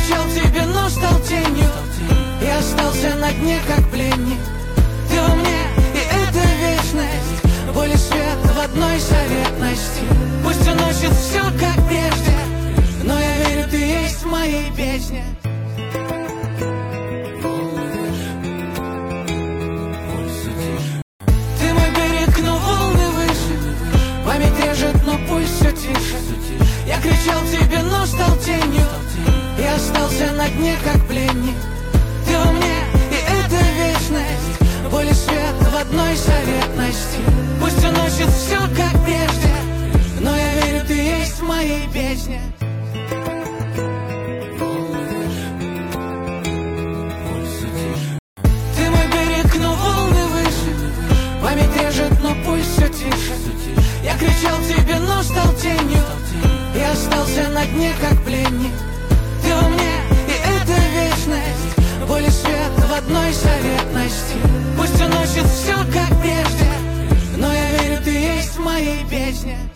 кричал тебе, но стал тенью. Я остался на дне, как пленник. Ты во мне, и это вечность. Боль и свет в одной заветности. Пусть уносит все, как прежде, но я верю, ты есть в моей песне. Ты мой берег, но волны выше. Память режет, но пусть все тише. Я кричал тебе, но стал тенью. Я остался на дне, как пленник. Ты во мне, и это вечность. Боль и свет в одной заветности. Пусть уносит все, как прежде, но я верю, ты есть в моей песне. Ты мой берег, но волны выше. Память режет, но пусть все тише. Я кричал тебе, но стал тенью. Я остался на дне, как пленник. Ты во мне, и это вечность. Боль и свет в одной заветности. Пусть уносит все, как прежде, но я верю, ты есть в моей песне.